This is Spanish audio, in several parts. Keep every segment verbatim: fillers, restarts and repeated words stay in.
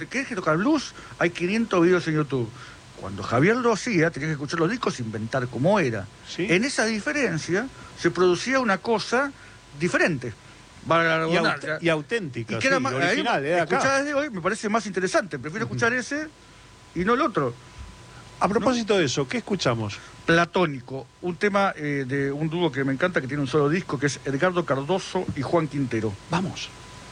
¿querés que tocar blues? Hay quinientos videos en YouTube. Cuando Javier lo hacía, tenías que escuchar los discos e inventar cómo era. ¿Sí? En esa diferencia se producía una cosa diferente. Y, aut y auténtica, y que era sí, más, original, ahí, era acá. Escuchar desde hoy me parece más interesante. Prefiero uh-huh. escuchar ese y no el otro. A propósito ¿no? de eso, ¿qué escuchamos? Platónico, un tema eh, de un dúo que me encanta, que tiene un solo disco, que es Edgardo Cardoso y Juan Quintero. Vamos.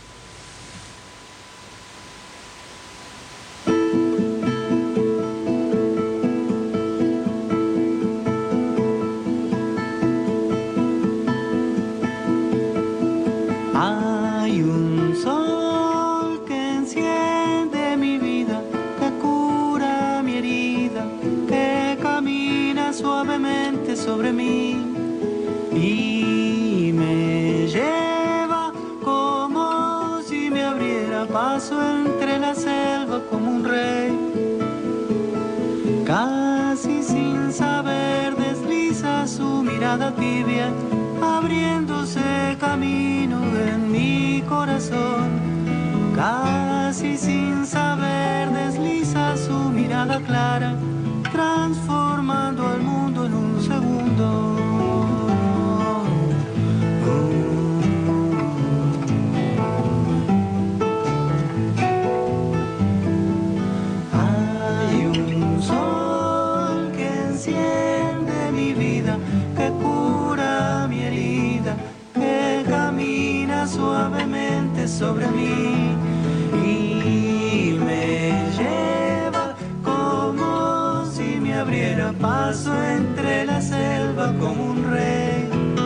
Hay un sol que enciende mi vida, que cura mi herida, que camina suavemente sobre mí y me lleva como si me abriera paso entre la selva como un rey. Casi sin saber desliza su mirada tibia, abriéndose camino en mi corazón. Casi sin saber desliza su mirada clara, transformando al mundo en un segundo. Hay un sol que enciende mi vida, que cura mi herida, que camina suavemente sobre mí y me lleva como si me abriera paso entre la selva como un rey.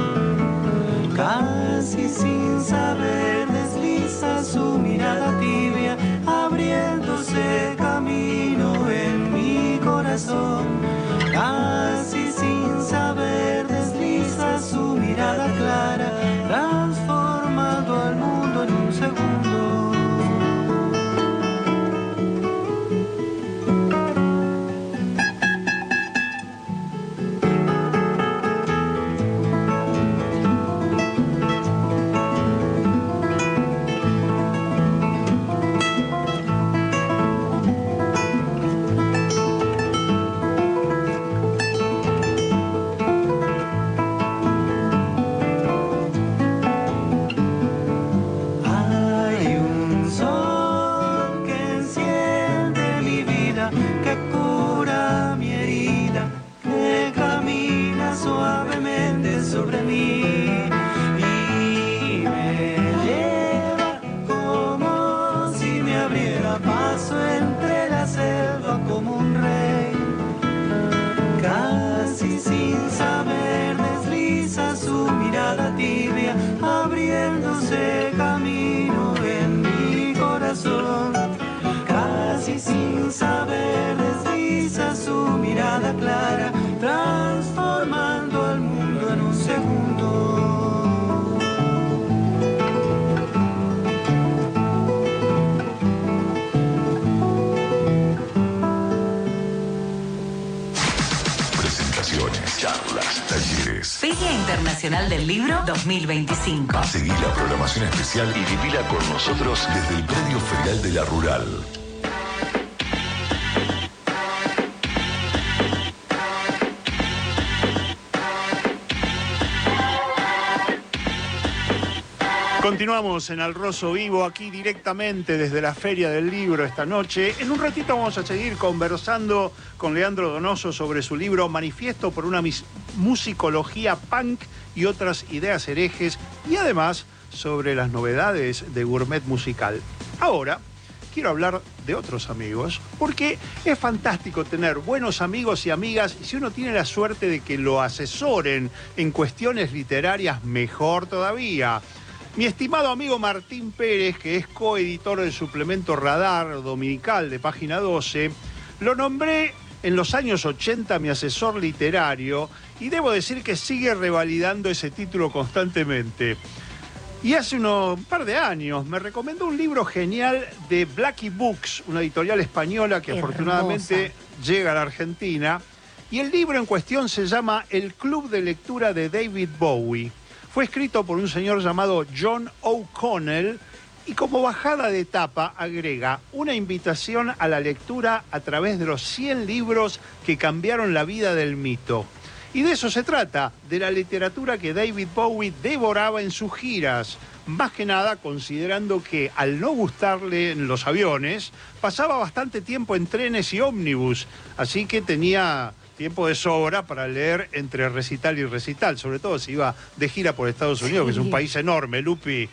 Casi sin saber desliza su mirada tibia, abriéndose camino en mi corazón. Casi sin saber desliza su mirada clara, transformando al mundo en un segundo. Sobre mí y me lleva como si me abriera paso entre la selva como un rey. Casi sin saber desliza su mirada tibia, abriéndose camino en mi corazón. Casi sin saber desliza su mirada clara, transformando al mundo en un segundo. Presentaciones, charlas, talleres. Feria Internacional del Libro dos mil veinticinco. Seguí la programación especial y vivila con nosotros desde el Predio Ferial de la Rural. Continuamos en Al Rosso Vivo, aquí directamente desde la Feria del Libro esta noche. En un ratito vamos a seguir conversando con Leandro Donoso sobre su libro Manifiesto por una musicología punk y otras ideas herejes, y además sobre las novedades de Gourmet Musical. Ahora quiero hablar de otros amigos, porque es fantástico tener buenos amigos y amigas, y si uno tiene la suerte de que lo asesoren en cuestiones literarias, mejor todavía. Mi estimado amigo Martín Pérez, que es coeditor del suplemento Radar dominical de Página doce, lo nombré en los años ochenta mi asesor literario y debo decir que sigue revalidando ese título constantemente. Y hace unos, un par de años me recomendó un libro genial de Blackie Books, una editorial española que Hermosa. Afortunadamente llega a la Argentina. Y el libro en cuestión se llama El Club de Lectura de David Bowie. Fue escrito por un señor llamado John O'Connell Y como bajada de etapa agrega una invitación a la lectura a través de los cien libros que cambiaron la vida del mito. Y de eso se trata, de la literatura que David Bowie devoraba en sus giras. Más que nada considerando que al no gustarle en los aviones, pasaba bastante tiempo en trenes y ómnibus, así que tenía tiempo de sobra para leer entre recital y recital, sobre todo si iba de gira por Estados Unidos, sí, que es un país enorme, Lupi.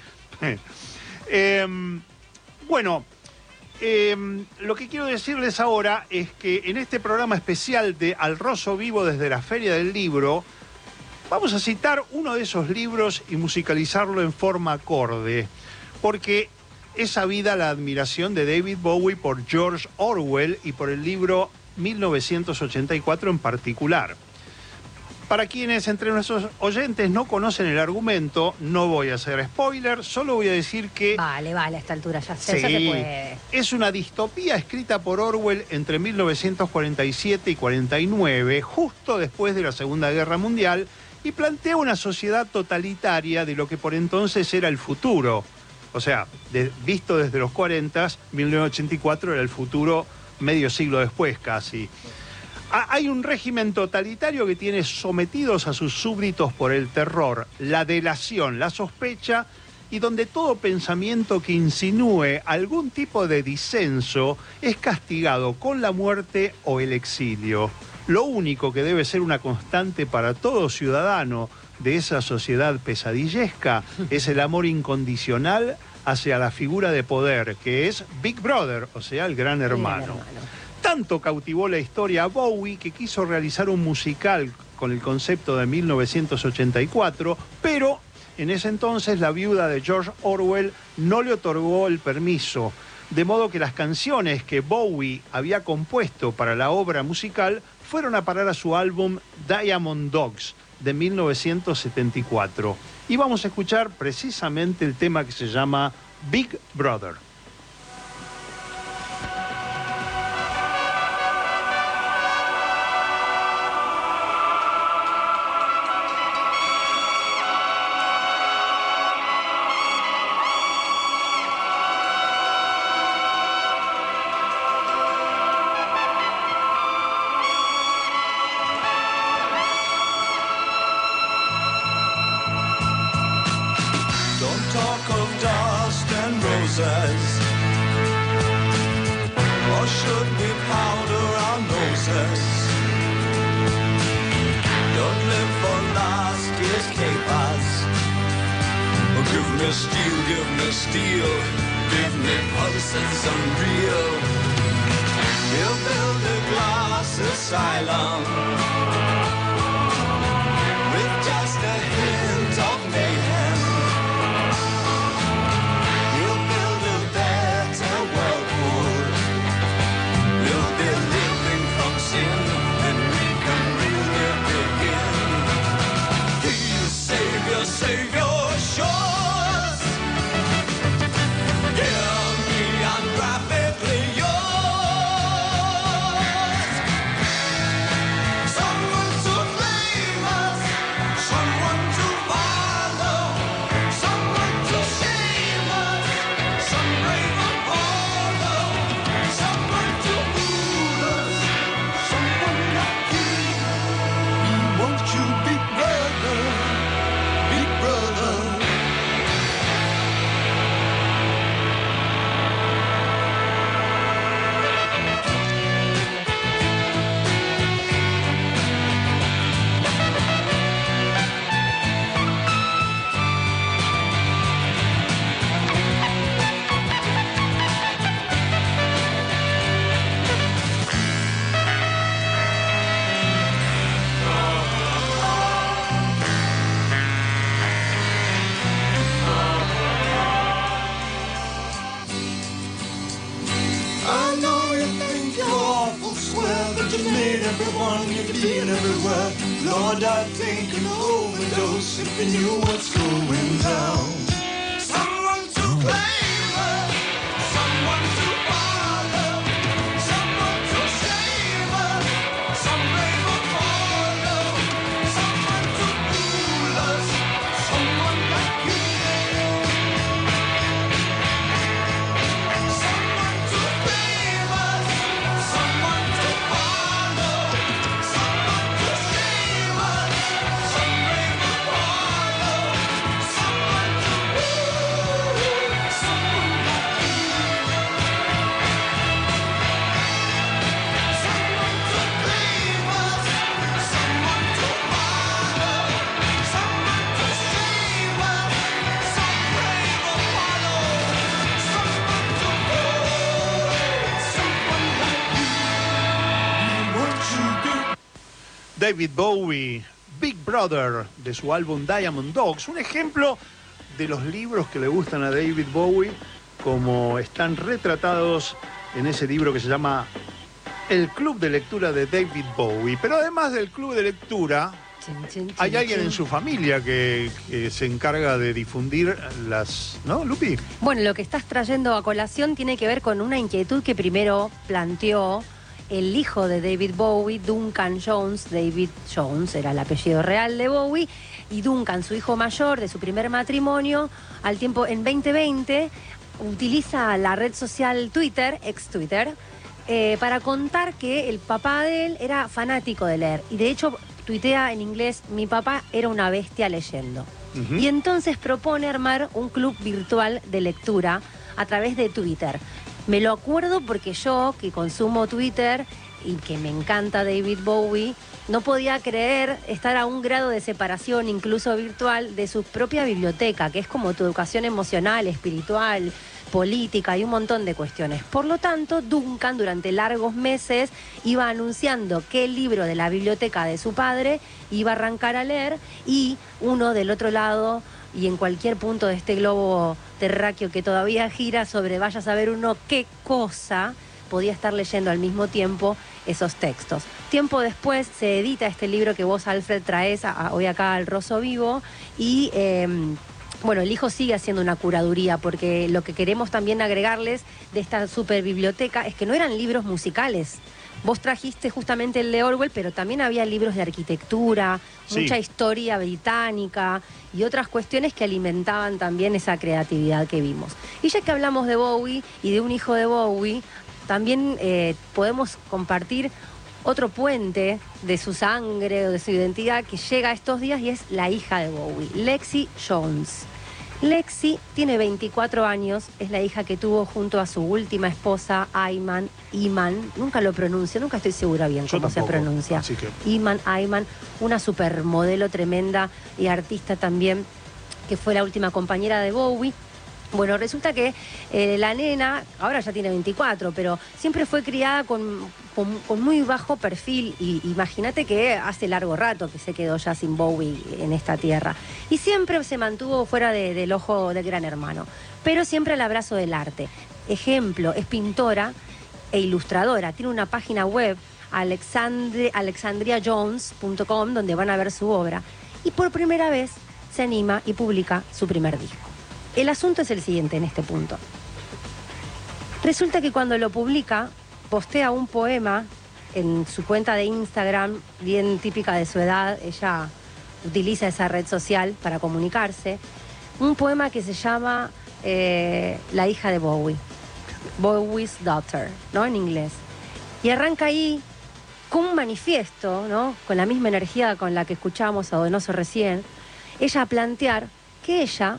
eh, bueno, eh, lo que quiero decirles ahora es que en este programa especial de Al Rosso Vivo desde la Feria del Libro, vamos a citar uno de esos libros y musicalizarlo en forma acorde, porque es sabida la admiración de David Bowie por George Orwell y por el libro mil novecientos ochenta y cuatro en particular. Para quienes entre nuestros oyentes no conocen el argumento, no voy a hacer spoiler, solo voy a decir que... Vale, vale, a esta altura ya, sí, ya se puede. Es una distopía escrita por Orwell entre mil novecientos cuarenta y siete y cuarenta y nueve, justo después de la Segunda Guerra Mundial, y plantea una sociedad totalitaria de lo que por entonces era el futuro. O sea, de, visto desde los cuarenta, mil novecientos ochenta y cuatro era el futuro medio siglo después casi. Hay un régimen totalitario que tiene sometidos a sus súbditos por el terror, la delación, la sospecha, y donde todo pensamiento que insinúe algún tipo de disenso es castigado con la muerte o el exilio. Lo único que debe ser una constante para todo ciudadano de esa sociedad pesadillesca es el amor incondicional hacia la figura de poder, que es Big Brother, o sea, el gran hermano. El gran hermano. Tanto cautivó la historia a Bowie que quiso realizar un musical con el concepto de mil novecientos ochenta y cuatro, pero en ese entonces la viuda de George Orwell no le otorgó el permiso, de modo que las canciones que Bowie había compuesto para la obra musical fueron a parar a su álbum Diamond Dogs de mil novecientos setenta y cuatro. Y vamos a escuchar precisamente el tema que se llama Big Brother. David Bowie, Big Brother, de su álbum Diamond Dogs, un ejemplo de los libros que le gustan a David Bowie, como están retratados en ese libro que se llama El Club de Lectura de David Bowie. Pero además del Club de Lectura, Chin, chin, chin, hay alguien chin. en su familia que, que se encarga de difundir las... ¿No, Lupi? Bueno, lo que estás trayendo a colación tiene que ver con una inquietud que primero planteó el hijo de David Bowie, Duncan Jones. David Jones era el apellido real de Bowie, y Duncan, su hijo mayor de su primer matrimonio, al tiempo en veinte veinte utiliza la red social Twitter, ex Twitter, eh, para contar que el papá de él era fanático de leer, y de hecho tuitea en inglés: mi papá era una bestia leyendo. Uh-huh. Y entonces propone armar un club virtual de lectura a través de Twitter. Me lo acuerdo porque yo, que consumo Twitter y que me encanta David Bowie, no podía creer estar a un grado de separación, incluso virtual, de su propia biblioteca, que es como tu educación emocional, espiritual, política y un montón de cuestiones. Por lo tanto, Duncan durante largos meses iba anunciando qué libro de la biblioteca de su padre iba a arrancar a leer, y uno del otro lado y en cualquier punto de este globo terráqueo que todavía gira sobre vaya a saber uno qué cosa, podía estar leyendo al mismo tiempo esos textos. Tiempo después se edita este libro que vos, Alfred, traes a, a, hoy acá al Rosso Vivo, y eh, bueno, el hijo sigue haciendo una curaduría, porque lo que queremos también agregarles de esta super biblioteca es que no eran libros musicales. Vos trajiste justamente el de Orwell, pero también había libros de arquitectura, sí, mucha historia británica y otras cuestiones que alimentaban también esa creatividad que vimos. Y ya que hablamos de Bowie y de un hijo de Bowie, también eh, podemos compartir otro puente de su sangre o de su identidad que llega estos días, y es la hija de Bowie, Lexi Jones. Lexi tiene veinticuatro años, es la hija que tuvo junto a su última esposa, Ayman, Iman, nunca lo pronuncio, nunca estoy segura bien Yo cómo tampoco, se pronuncia. así que... Iman, Ayman, una supermodelo tremenda y artista también, que fue la última compañera de Bowie. Bueno, resulta que eh, la nena, ahora ya tiene veinticuatro, pero siempre fue criada con, con, con muy bajo perfil. Y imagínate que hace largo rato que se quedó ya sin Bowie en esta tierra. Y siempre se mantuvo fuera de, del ojo del gran hermano, pero siempre al abrazo del arte. Ejemplo, es pintora e ilustradora. Tiene una página web, alexandri, alexandria jones punto com, donde van a ver su obra. Y por primera vez se anima y publica su primer disco. El asunto es el siguiente en este punto. Resulta que cuando lo publica, postea un poema en su cuenta de Instagram, bien típica de su edad. Ella utiliza esa red social para comunicarse. Un poema que se llama eh, La hija de Bowie, Bowie's Daughter, ¿no? En inglés. Y arranca ahí con un manifiesto, ¿no? Con la misma energía con la que escuchamos a Donoso recién, ella a plantear que ella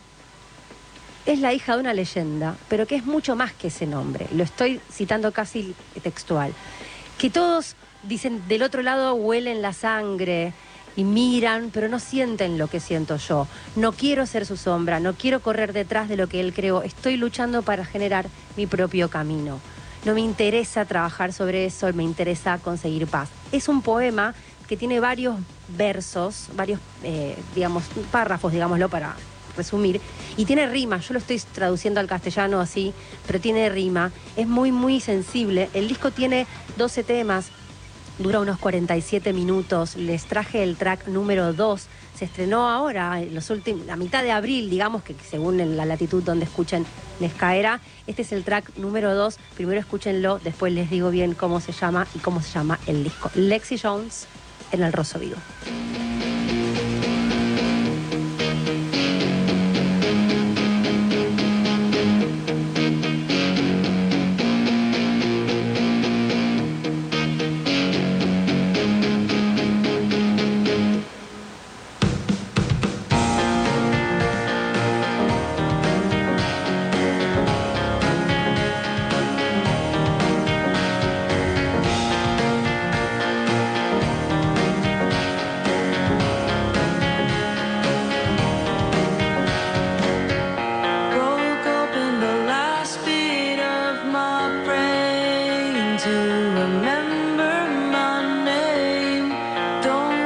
es la hija de una leyenda, pero que es mucho más que ese nombre. Lo estoy citando casi textual. Que todos dicen, del otro lado huelen la sangre y miran, pero no sienten lo que siento yo. No quiero ser su sombra, no quiero correr detrás de lo que él creó. Estoy luchando para generar mi propio camino. No me interesa trabajar sobre eso, me interesa conseguir paz. Es un poema que tiene varios versos, varios, eh, digamos, párrafos, digámoslo, para resumir, y tiene rima. Yo lo estoy traduciendo al castellano así, pero tiene rima, es muy muy sensible. El disco tiene doce temas, dura unos cuarenta y siete minutos. Les traje el track número dos, se estrenó ahora, en los últimos, a mitad de abril, digamos, que según la latitud donde escuchen les caerá. Este es el track número dos, primero escúchenlo, después les digo bien cómo se llama y cómo se llama el disco. Lexi Jones en el Rosso Vivo. To remember my name, don't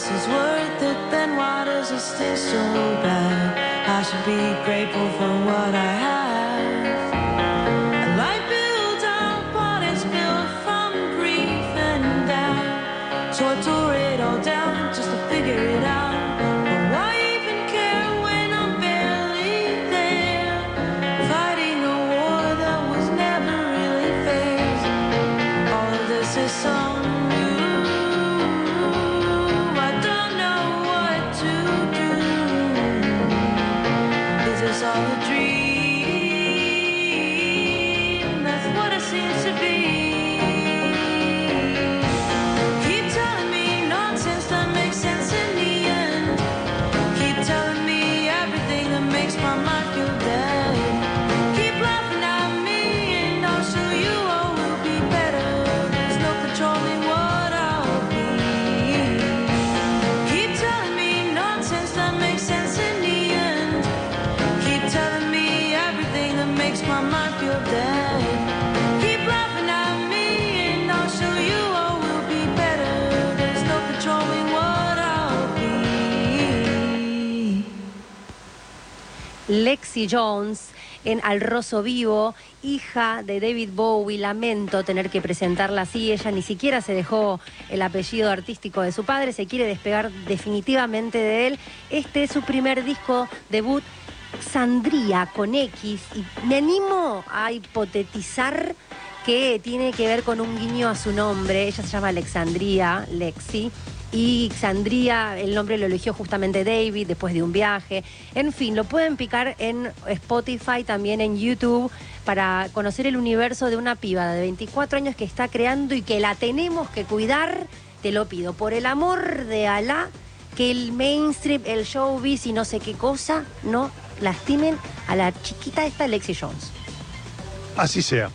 this is worth it, then why does it stay so bad? I should be grateful for what I have. And life builds up what is built from grief and doubt. So I tore it all down just to figure it out. But why even care when I'm barely there? Fighting a war that was never really fair. All of this is so all a dream, that's what it seems to be. Keep telling me nonsense that makes sense in the end. Keep telling me everything that makes my mind feel dead. Keep laughing at me and I'll show you all will be better. There's no controlling what I'll be. Keep telling me nonsense that makes sense in the end. Keep telling me everything that makes my mind feel dead. Keep laughing at me and I'll show you all will be better. There's no controlling what I'll be. Lexi Jones en Al Rosso Vivo, hija de David Bowie. Lamento tener que presentarla así. Ella ni siquiera se dejó el apellido artístico de su padre, se quiere despegar definitivamente de él. Este es su primer disco debut, Xandria con X, y me animo a hipotetizar que tiene que ver con un guiño a su nombre. Ella se llama Alexandria, Lexi, y Xandria, el nombre lo eligió justamente David después de un viaje. En fin, lo pueden picar en Spotify, también en YouTube, para conocer el universo de una piba de veinticuatro años que está creando y que la tenemos que cuidar. Te lo pido, por el amor de Alá, que el mainstream, el showbiz y no sé qué cosa, no lastimen a la chiquita esta Lexi Jones. Así sea.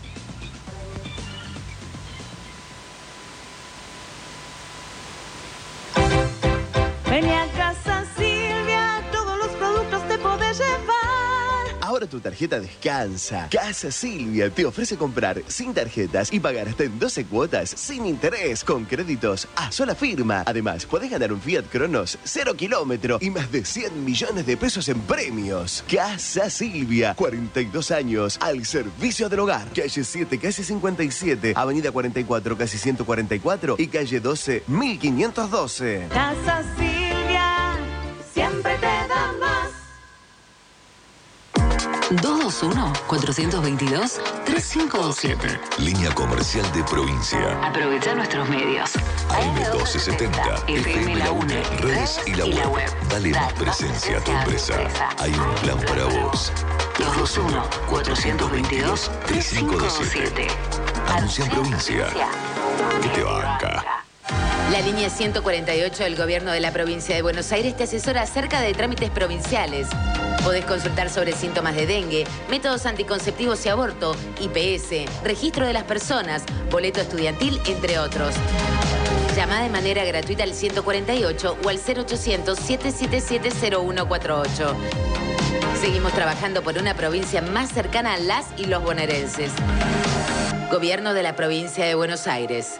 Ven a casa Silvia, todos los productos te podés llevar. Ahora tu tarjeta descansa. Casa Silvia te ofrece comprar sin tarjetas y pagar hasta en doce cuotas sin interés con créditos a sola firma. Además, podés ganar un Fiat Cronos cero kilómetro y más de cien millones de pesos en premios. Casa Silvia, cuarenta y dos años al servicio del hogar. Calle siete, casi cincuenta y siete, Avenida cuarenta y cuatro, casi ciento cuarenta y cuatro y calle doce, mil quinientos doce. Casa Silvia, siempre te da más. dos dos uno, cuatro dos dos, tres cinco dos siete. Línea comercial de provincia. Aprovecha nuestros medios. A M doce setenta, F M La UNE, redes y la web. Dale más presencia a tu empresa. Hay un plan para vos. dos dos uno, cuatro dos dos, tres cinco dos siete. Anuncia en provincia. ¿Qué te banca? La línea ciento cuarenta y ocho del Gobierno de la Provincia de Buenos Aires te asesora acerca de trámites provinciales. Podés consultar sobre síntomas de dengue, métodos anticonceptivos y aborto, I P S, registro de las personas, boleto estudiantil, entre otros. Llama de manera gratuita al ciento cuarenta y ocho o al cero ochocientos, siete siete siete, cero uno cuatro ocho. Seguimos trabajando por una provincia más cercana a las y los bonaerenses. Gobierno de la Provincia de Buenos Aires.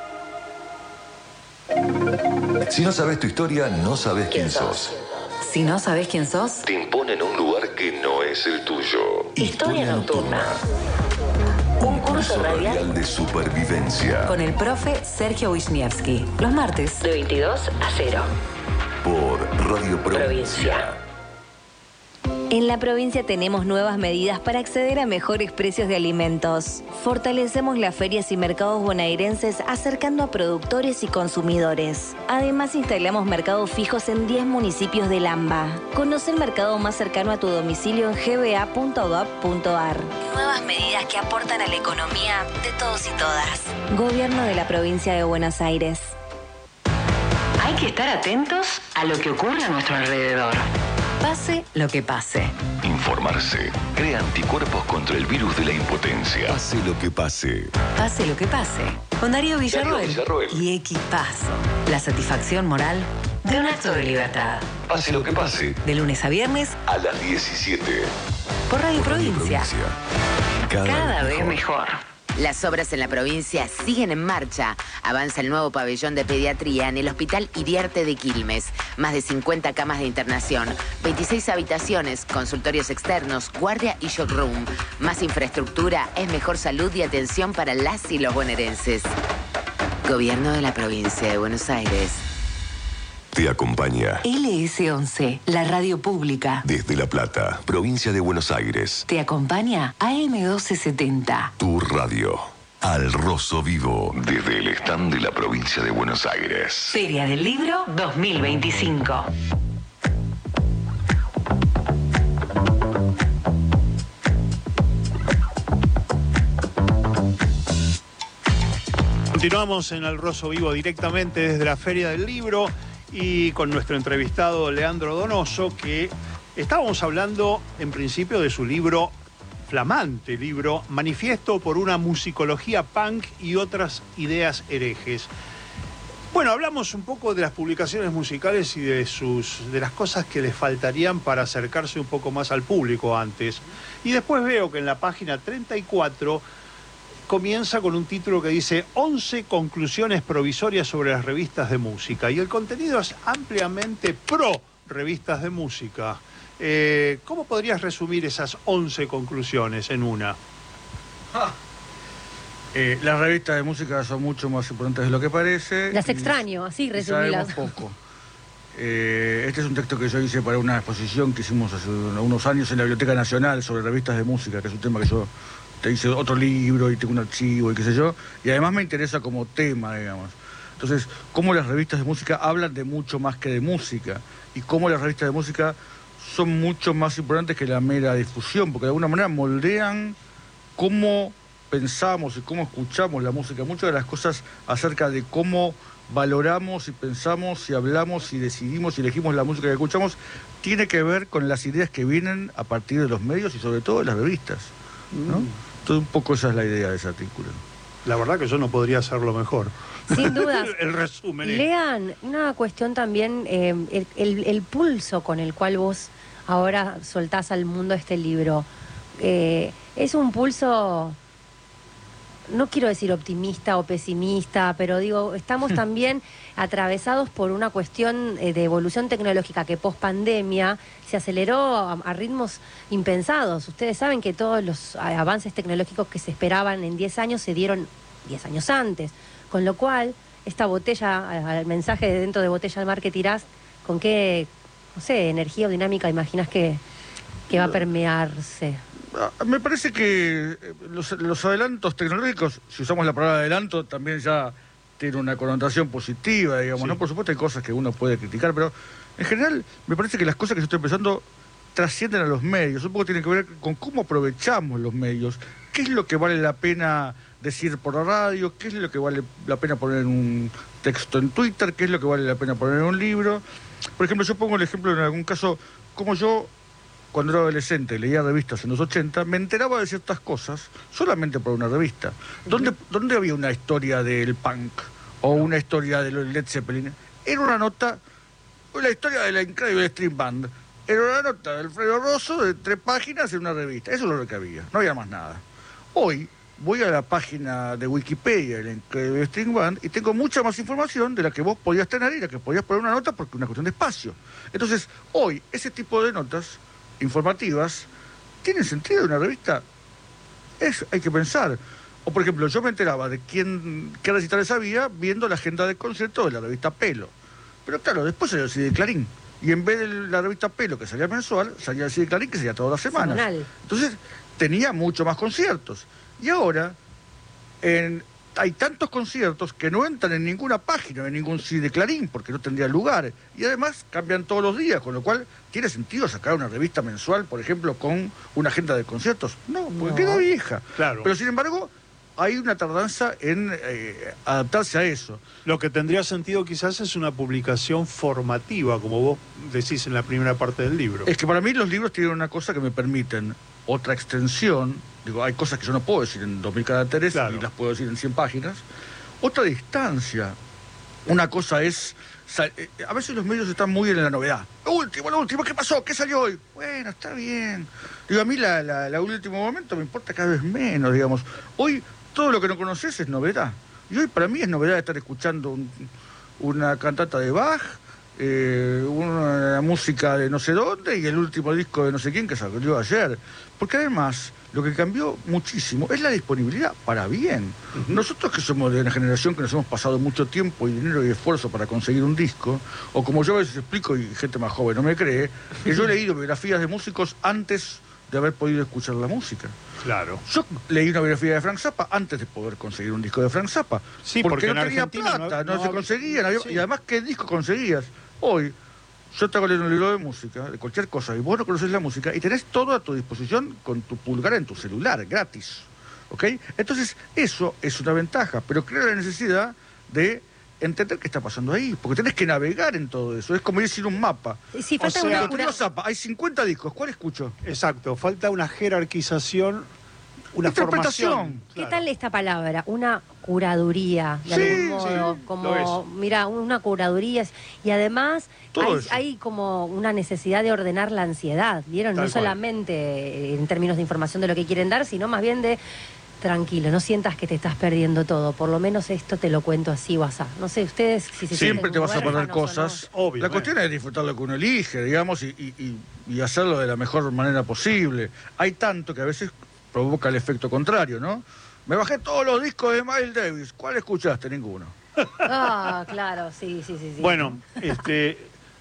Si no sabes tu historia, no sabes quién sos. Si no sabes quién sos, Te imponen a un lugar que no es el tuyo. Historia Nocturna. Un curso radial de supervivencia. con el profe Sergio Wisniewski. Los martes de veintidós a cero. Por Radio Provincia. En la provincia tenemos nuevas medidas para acceder a mejores precios de alimentos. Fortalecemos las ferias y mercados bonaerenses acercando a productores y consumidores. Además, instalamos mercados fijos en diez municipios del AMBA. Conoce el mercado más cercano a tu domicilio en g b a punto gov punto a r. Nuevas medidas que aportan a la economía de todos y todas. Gobierno de la provincia de Buenos Aires. Hay que estar atentos a lo que ocurre a nuestro alrededor. Pase lo que pase. Informarse. Crea anticuerpos contra el virus de la impotencia. Pase lo que pase. Pase lo que pase. Con Darío Villarroel, Darío Villarroel. y Equipazo. La satisfacción moral de un acto de libertad. Pase lo que pase. De lunes a viernes A las diecisiete. por Radio Provincia. Cada, Cada vez mejor. Las obras en la provincia siguen en marcha. Avanza el nuevo pabellón de pediatría en el Hospital Iriarte de Quilmes. Más de cincuenta camas de internación, veintiséis habitaciones, consultorios externos, guardia y shock room. Más infraestructura es mejor salud y atención para las y los bonaerenses. Gobierno de la provincia de Buenos Aires. Te acompaña L S once, la radio pública. desde La Plata, provincia de Buenos Aires. Te acompaña A M doce setenta. Tu radio. Al Rosso Vivo, desde el stand de la provincia de Buenos Aires. Feria del Libro dos mil veinticinco. Continuamos en El Rosso Vivo directamente desde la Feria del Libro y con nuestro entrevistado Leandro Donoso, que estábamos hablando en principio de su libro, flamante libro, Manifiesto por una musicología punk y otras ideas herejes. Bueno, hablamos un poco de las publicaciones musicales y de, sus, de las cosas que les faltarían para acercarse un poco más al público antes. Y después veo que en la página treinta y cuatro... comienza con un título que dice once conclusiones provisorias sobre las revistas de música. Y el contenido es ampliamente pro revistas de música. Eh, ¿Cómo podrías resumir esas once conclusiones en una? Ah. Eh, las revistas de música son mucho más importantes de lo que parece. Las y, extraño, así y resumilas. sabemos poco. Eh, este es un texto que yo hice para una exposición que hicimos hace unos años en la Biblioteca Nacional sobre revistas de música, que es un tema que yo... te hice otro libro y tengo un archivo y qué sé yo, y además me interesa como tema, digamos. Entonces, cómo las revistas de música hablan de mucho más que de música, y cómo las revistas de música son mucho más importantes que la mera difusión, porque de alguna manera moldean cómo pensamos y cómo escuchamos la música. Muchas de las cosas acerca de cómo valoramos y pensamos y hablamos y decidimos y elegimos la música que escuchamos, tiene que ver con las ideas que vienen a partir de los medios y sobre todo de las revistas, ¿no? Mm. Todo un poco esa es la idea de ese artículo. La verdad que yo no podría hacerlo mejor. Sin duda. El resumen. Lean, una cuestión también, eh, el, el, el pulso con el cual vos ahora soltás al mundo este libro. Eh, es un pulso, no quiero decir optimista o pesimista, pero digo, estamos también atravesados por una cuestión eh, de evolución tecnológica que post pandemia se aceleró a, a ritmos impensados. Ustedes saben que todos los avances tecnológicos que se esperaban en diez años se dieron diez años antes, con lo cual esta botella, el mensaje de dentro de botella al mar que tirás, ¿con qué, no sé, energía o dinámica imaginas que, que va a permearse? Me parece que los, los adelantos tecnológicos, si usamos la palabra adelanto, también ya tiene una connotación positiva, digamos, sí. ¿No? Por supuesto hay cosas que uno puede criticar, pero en general me parece que las cosas que yo estoy pensando trascienden a los medios. Un poco tiene que ver con cómo aprovechamos los medios, qué es lo que vale la pena decir por la radio, qué es lo que vale la pena poner en un texto en Twitter, qué es lo que vale la pena poner en un libro. Por ejemplo, yo pongo el ejemplo en algún caso, como yo... cuando era adolescente, leía revistas en los ochenta, me enteraba de ciertas cosas solamente por una revista. ¿Dónde, ¿dónde había una historia del punk o una historia de los Led Zeppelin? Era una nota, la historia de la Incredible String Band. Era una nota de Alfredo Rosso de tres páginas en una revista. Eso es lo que había, no había más nada. Hoy voy a la página de Wikipedia de la Incredible String Band y tengo mucha más información de la que vos podías tener y la que podías poner una nota porque es una cuestión de espacio. Entonces, hoy, ese tipo de notas informativas, ¿tienen sentido en una revista? Eso hay que pensar. O por ejemplo, yo me enteraba de quién, qué recitales había viendo la agenda de conciertos de la revista Pelo. Pero claro, después salió el C D Clarín. Y en vez de la revista Pelo, que salía mensual, salía el C D Clarín, que salía todas las semanas. Semanal. Entonces, tenía mucho más conciertos. Y ahora, en, hay tantos conciertos que no entran en ninguna página, en ningún C D Clarín, porque no tendría lugar. Y además cambian todos los días, con lo cual, ¿tiene sentido sacar una revista mensual, por ejemplo, con una agenda de conciertos? No, porque no. Queda vieja. Claro. Pero sin embargo, hay una tardanza en eh, adaptarse a eso. Lo que tendría sentido quizás es una publicación formativa, como vos decís en la primera parte del libro. Es que para mí los libros tienen una cosa que me permiten otra extensión. Digo, hay cosas que yo no puedo decir en dos mil caracteres, claro, y las puedo decir en cien páginas. Otra distancia. Una cosa es... A veces los medios están muy en la novedad. Lo último, lo último, ¿qué pasó? ¿Qué salió hoy? Bueno, está bien. Digo, a mí la, la, la último momento me importa cada vez menos, digamos. Hoy todo lo que no conoces es novedad. Y hoy para mí es novedad estar escuchando un, una cantata de Bach, eh, una música de no sé dónde y el último disco de no sé quién que salió ayer. Porque además lo que cambió muchísimo es la disponibilidad para bien. Uh-huh. Nosotros que somos de una generación que nos hemos pasado mucho tiempo y dinero y esfuerzo para conseguir un disco, o como yo a veces explico y gente más joven no me cree, que yo he leído biografías de músicos antes de haber podido escuchar la música. Claro. Yo leí una biografía de Frank Zappa antes de poder conseguir un disco de Frank Zappa. Sí, porque, porque no tenía Argentina plata, no, no, no se no conseguían. Había, sí. Y además, ¿qué disco conseguías? Hoy, yo te hago leer un libro de música, de cualquier cosa, y vos no conocés la música, y tenés todo a tu disposición con tu pulgar en tu celular, gratis. ¿Ok? Entonces, eso es una ventaja, pero crea la necesidad de entender qué está pasando ahí, porque tenés que navegar en todo eso. Es como ir sin un mapa. Sí, falta O sea, una, Cuando una- tengo Zappa, hay cincuenta discos, ¿cuál escucho? Exacto, falta una jerarquización, una Interpretación. formación. ¿Qué Claro. tal esta palabra? Una curaduría, de Sí, algún modo. sí, lo como, es. mira, una curaduría. Y además Todo hay, eso. hay como una necesidad de ordenar la ansiedad, ¿vieron? Tal no cual. solamente en términos de información de lo que quieren dar, sino más bien de, tranquilo, no sientas que te estás perdiendo todo. Por lo menos esto te lo cuento así o asá. No sé, ustedes si se Siempre sienten te vas a perder huérfanos o no. cosas. Obvio, la eh. cuestión es disfrutar lo que uno elige, digamos, y, y- y- y hacerlo de la mejor manera posible. Hay tanto que a veces provoca el efecto contrario, ¿no? Me bajé todos los discos de Miles Davis. ¿Cuál escuchaste? Ninguno. Ah, claro, sí, sí, sí. sí. Bueno, este,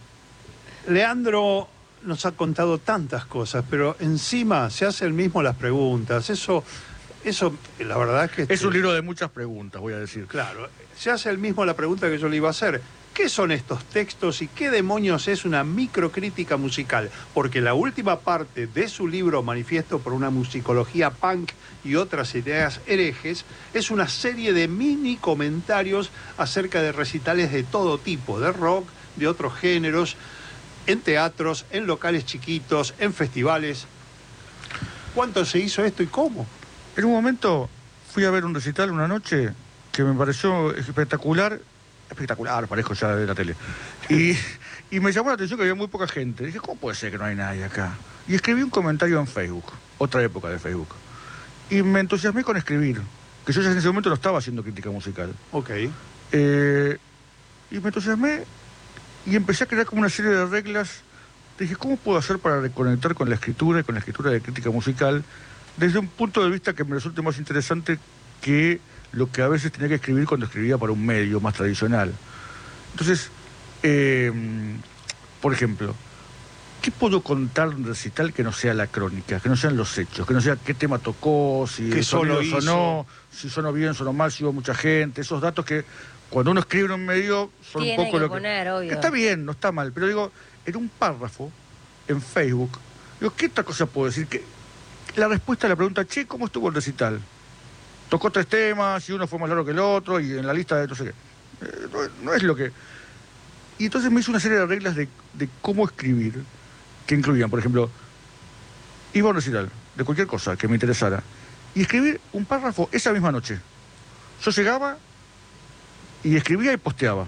Leandro nos ha contado tantas cosas, pero encima se hace el mismo las preguntas. Eso, eso, la verdad es que... Es este, un libro de muchas preguntas, voy a decir. Claro, se hace el mismo la pregunta que yo le iba a hacer. ¿Qué son estos textos y qué demonios es una microcrítica musical? Porque la última parte de su libro Manifiesto por una musicología punk y otras ideas herejes es una serie de mini comentarios acerca de recitales de todo tipo, de rock, de otros géneros, en teatros, en locales chiquitos, en festivales. ¿Cuánto se hizo esto y cómo? En un momento fui a ver un recital una noche que me pareció espectacular. Espectacular, parezco ya de la tele. Y, y me llamó la atención que había muy poca gente. Dije, ¿cómo puede ser que no hay nadie acá? Y escribí un comentario en Facebook, otra época de Facebook. Y me entusiasmé con escribir, que yo ya en ese momento no estaba haciendo crítica musical. Ok. Eh, y me entusiasmé y empecé a crear como una serie de reglas. Dije, ¿cómo puedo hacer para reconectar con la escritura y con la escritura de crítica musical desde un punto de vista que me resulte más interesante que lo que a veces tenía que escribir cuando escribía para un medio más tradicional? Entonces, eh, por ejemplo, ¿qué puedo contar de un recital que no sea la crónica, que no sean los hechos, que no sea qué tema tocó, si ¿Qué el sonido solo hizo? sonó, si sonó bien, sonó mal, si hubo mucha gente, esos datos que cuando uno escribe en un medio son Tiene un poco que lo poner, que... obvio. que está bien, no está mal, pero digo, en un párrafo, en Facebook, digo, ¿qué otra cosa puedo decir? Que la respuesta a la pregunta, che, ¿cómo estuvo el recital? Tocó tres temas, y uno fue más largo que el otro, y en la lista de no sé qué. Eh, no, no es lo que... Y entonces me hizo una serie de reglas de, de cómo escribir, que incluían, por ejemplo, iba a un recital, de cualquier cosa que me interesara, y escribir un párrafo esa misma noche. Yo llegaba y escribía y posteaba.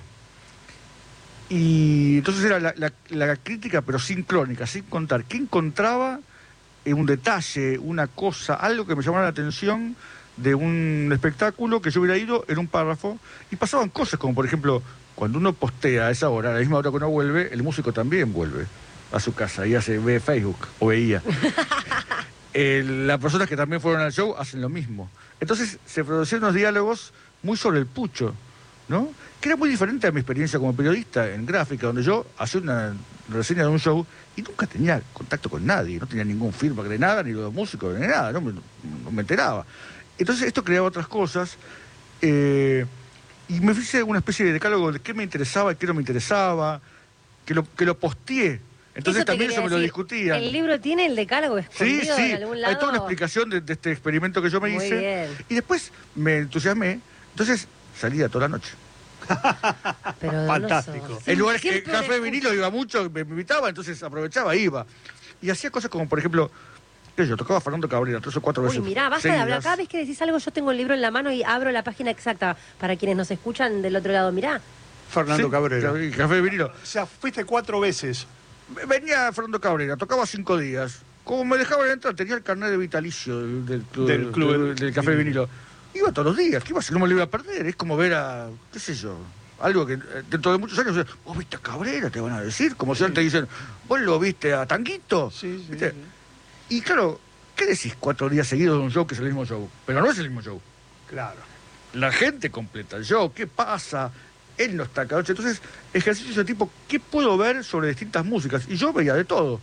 Y entonces era la, la- la crítica, pero sin crónica, sin contar. ¿Qué encontraba en un detalle, una cosa, algo que me llamara la atención de un espectáculo que yo hubiera ido en un párrafo? Y pasaban cosas como, por ejemplo, cuando uno postea a esa hora, a la misma hora que uno vuelve, el músico también vuelve a su casa y hace, ve Facebook, o veía. Eh, las personas que también fueron al show hacen lo mismo. Entonces se producieron unos diálogos muy sobre el pucho, ¿no? Que era muy diferente a mi experiencia como periodista en gráfica, donde yo hacía una reseña de un show y nunca tenía contacto con nadie, no tenía ningún feedback de nada, ni de los músicos, ni nada, no me, no me enteraba. Entonces esto creaba otras cosas, eh, y me hice una especie de decálogo de qué me interesaba y qué no me interesaba, que lo, que lo posteé. Entonces Eso te también quería eso me lo decir. discutían. ¿El libro tiene el decálogo Sí, escondido sí, en algún lado? hay toda una explicación de, de este experimento que yo me Muy hice. bien. Y después me entusiasmé, entonces salía toda la noche. Pero Donoso, Fantástico. sí, En lugares que siempre Café una Vinilo iba mucho, me invitaba, entonces aprovechaba, iba. Y hacía cosas como, por ejemplo, qué sé yo tocaba Fernando Cabrera tres o cuatro Uy, veces. mirá, basta de hablar. seguidas. Cada vez que decís algo, yo tengo el libro en la mano y abro la página exacta para quienes nos escuchan del otro lado. Mirá. Fernando Sí, Cabrera. Café- Café Vinilo. O sea, fuiste cuatro veces. Venía Fernando Cabrera, tocaba cinco días. Como me dejaban entrar, tenía el carnet de vitalicio del, del club, Del club del, del Café Vinilo. Vinilo. iba todos los días, ¿qué iba a hacer? No me lo iba a perder, es como ver a, qué sé yo, algo que eh, dentro de muchos años, vos viste a Cabrera, te van a decir, como si antes dicen, vos lo viste a Tanguito. Sí, sí, ¿Viste? sí. Y claro, ¿qué decís cuatro días seguidos de un show que es el mismo show? Pero no es el mismo show. Claro. La gente completa el show, ¿qué pasa? Él no está acá. Entonces, ejercicios de tipo, ¿qué puedo ver sobre distintas músicas? Y yo veía de todo.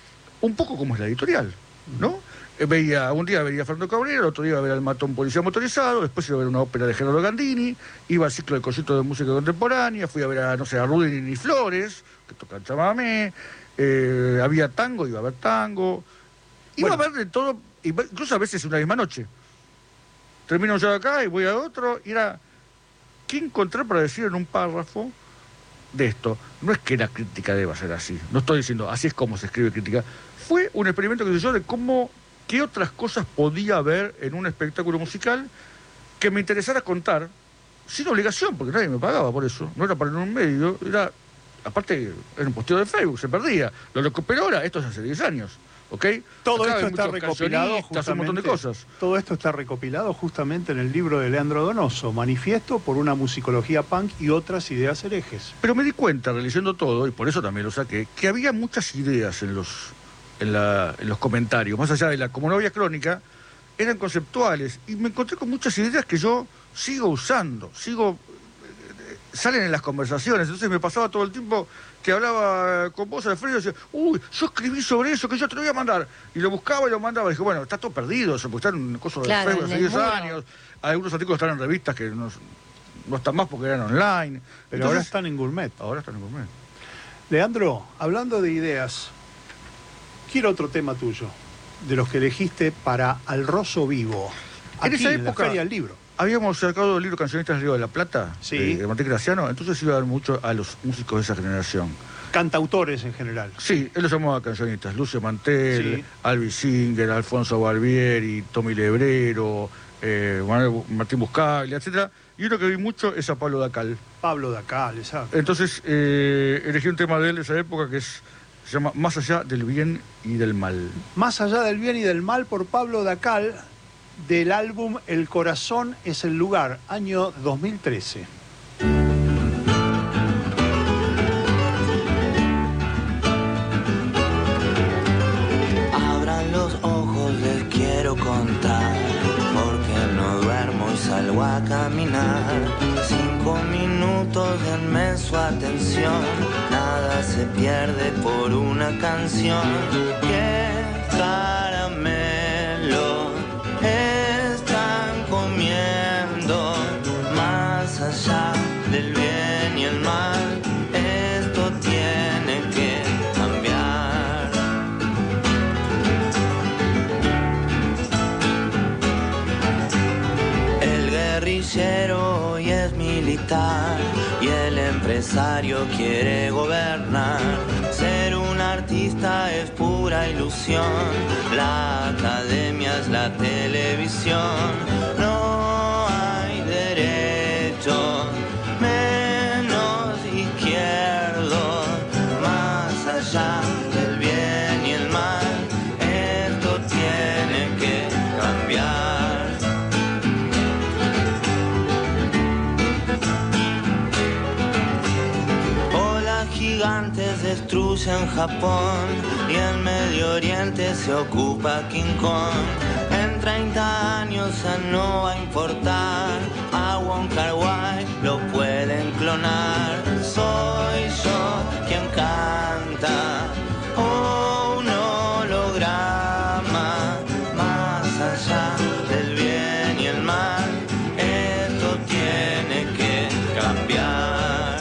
Un poco como es la editorial, ¿no? Eh, Veía, un día veía a Fernando Cabrera, el otro día iba a ver al Matón Policía Motorizado, después iba a ver una ópera de Gerardo Gandini, iba al ciclo de conciertos de música contemporánea, fui a ver a, no sé, a Rudy y Flores, que tocan chamamé, eh, había tango, iba a ver tango, iba Bueno. a ver de todo, incluso a veces una misma noche. Termino yo de acá y voy a otro, y era, ¿qué encontrar para decir en un párrafo de esto? No es que la crítica deba ser así, no estoy diciendo, así es como se escribe crítica. Fue un experimento que hice yo de cómo, qué otras cosas podía haber en un espectáculo musical que me interesara contar, sin obligación, porque nadie me pagaba por eso, no era para un medio, era, aparte, era un posteo de Facebook, se perdía. Lo recuperó ahora, esto es hace diez años, ¿ok? Todo Acá esto hay está muchos recopilado cancionistas, un montón de justamente- cosas. Todo esto está recopilado justamente en el libro de Leandro Donoso, Manifiesto por una musicología punk y otras ideas herejes. Pero me di cuenta, releyendo todo, y por eso también lo saqué, que había muchas ideas en los, en la- en los comentarios, más allá de la, como no había crónica, eran conceptuales, y me encontré con muchas ideas que yo sigo usando, sigo, eh, salen en las conversaciones, entonces me pasaba todo el tiempo que hablaba con vos, Alfredo, y decía, uy, yo escribí sobre eso, que yo te lo voy a mandar, y lo buscaba y lo mandaba, y dije, bueno, está todo perdido, eso, porque está en un coso de Claro, Facebook en hace el diez muro. años, algunos artículos están en revistas que no, no están más porque eran online. Pero ahora Entonces, están en Gourmet. ahora están en Gourmet. Leandro, hablando de ideas, quiero otro tema tuyo, de los que elegiste para Al Rosso Vivo, En aquí esa en época- la Feria del Libro. Habíamos sacado el libro Cancionistas del Río de la Plata, Sí. de, de Martín Graciano, entonces iba a dar mucho a los músicos de esa generación. Cantautores en general. Sí, él los llamaba cancionistas, Lucio Mantel, Sí. Albi Singer, Alfonso Barbieri, Tommy Lebrero, eh, Manuel- Martín Buscaglia, etcétera. Y uno que vi mucho es a Pablo Dacal. Pablo Dacal, exacto. Entonces eh, elegí un tema de él de esa época que es, se llama Más allá del bien y del mal. Más allá del bien y del mal por Pablo Dacal, del álbum El corazón es el lugar, año dos mil trece. Abran los ojos, les quiero contar, porque no duermo y salgo a caminar. Cinco minutos, denme su atención, nada se pierde por una canción. ¿Qué caramelo están comiendo? Más allá del bien y el mal, esto tiene que cambiar. El guerrillero hoy es militar y el empresario quiere gobernar. Ser un artista es pura ilusión, la academia es la televisión. No hay derecho, menos izquierdo, más allá del bien y el mal, esto tiene que cambiar. Olas gigantes destruyen Japón y en Medio Oriente se ocupa King Kong. En treinta años ya no va a importar, a Wong Kar-wai lo pueden clonar. Soy yo quien canta, oh, un holograma, más allá del bien y el mal, esto tiene que cambiar.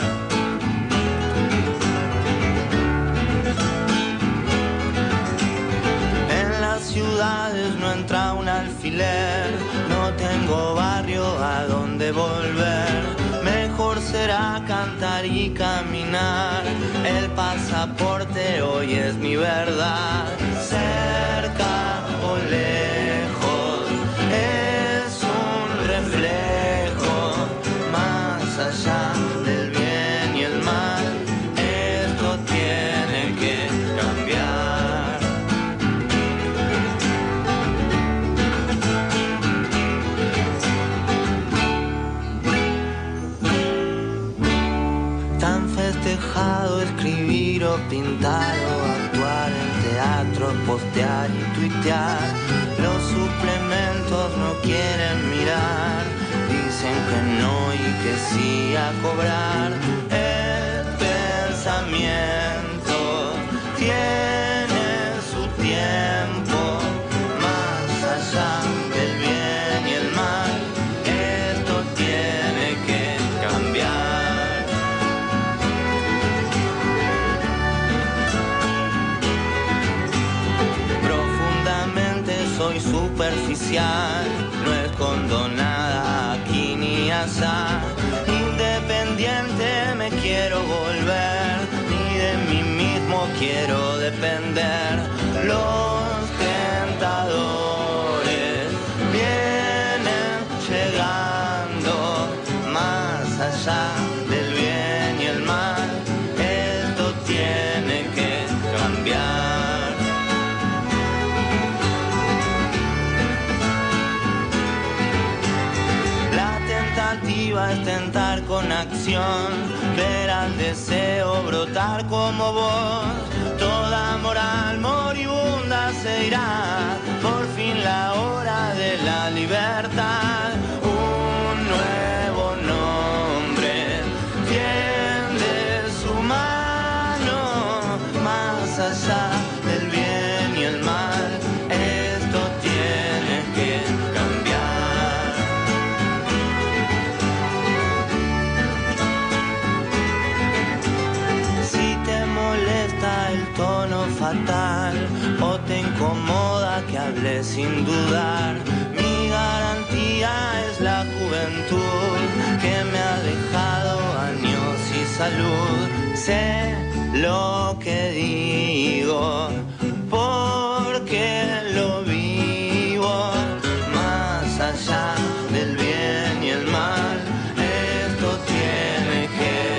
En las ciudades no entra un alfiler, no tengo barrio a donde volver. Mejor será cantar y caminar, el pasaporte hoy es mi verdad. Cerca o lejos es un reflejo, más allá del bien y el mal, esto tiene que cambiar. tan festejado escribir o pintar o actuar en teatro, postear y tuitear. Los suplementos no quieren mirar, dicen que no y que sí a cobrar. El pensamiento tiene su tiempo, más allá del bien y el mal, esto tiene que cambiar. Profundamente soy superficial, no escondo nada aquí ni allá. Independiente me quiero volver, ni de mí mismo quiero depender. Los tentadores vienen llegando, más allá del bien y el mal, esto tiene que cambiar. La tentativa es tentar con acción, ver al deseo brotar como vos. Toda moral moribunda se irá, por fin la hora de la libertad. Un nuevo nombre tiende su mano, más allá del bien y el mal, esto tiene que cambiar. Si te molesta el tono fatal o te incomoda que hable sin dudar, mi garantía es la juventud que me ha dejado años y salud. Sé lo que digo porque lo vivo, más allá del bien y el mal, esto tiene que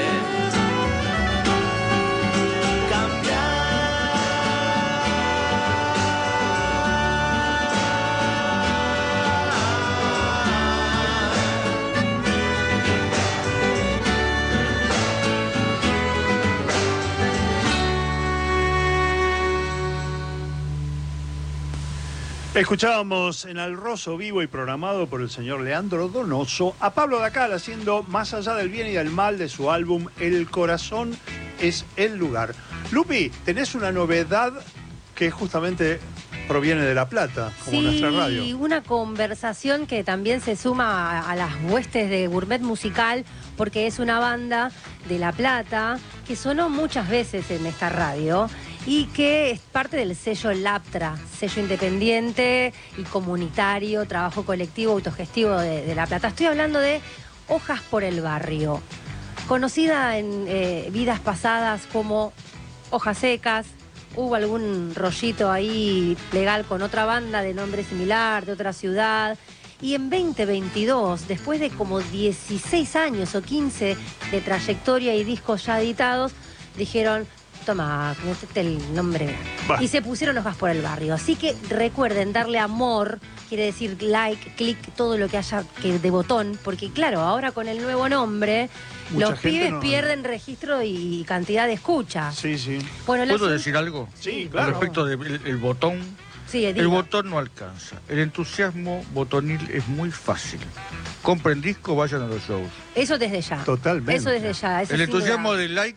Escuchábamos en Al Rosso vivo y programado por el señor Leandro Donoso a Pablo Dacal haciendo Más allá del bien y del mal de su álbum El corazón es el lugar. Lupi, tenés una novedad que justamente proviene de La Plata, como sí, nuestra radio. Sí, una conversación que también se suma a, a las huestes de Gourmet Musical, porque es una banda de La Plata que sonó muchas veces en esta radio y que es parte del sello LAPTRA, sello independiente y comunitario, trabajo colectivo, autogestivo de, de La Plata. Estoy hablando de Hojas por el Barrio, conocida en eh, vidas pasadas como Hojas Secas. Hubo algún rollito ahí legal con otra banda de nombre similar, de otra ciudad. Y en veinte veintidós, después de como dieciséis años o quince de trayectoria y discos ya editados, dijeron: toma, metete el nombre. Bah. Y se pusieron Hojas por el Barrio. Así que recuerden darle amor, quiere decir like, click, todo lo que haya que de botón, porque claro, ahora con el nuevo nombre, mucha los pibes no... pierden registro y cantidad de escucha. Sí, sí. Bueno, ¿puedo la... decir algo? Sí, claro. Respecto del el botón. Sí, el botón no alcanza. El entusiasmo botonil es muy fácil. Compren disco, vayan a los shows. Eso desde ya. Totalmente. Eso desde ya. Eso el entusiasmo del like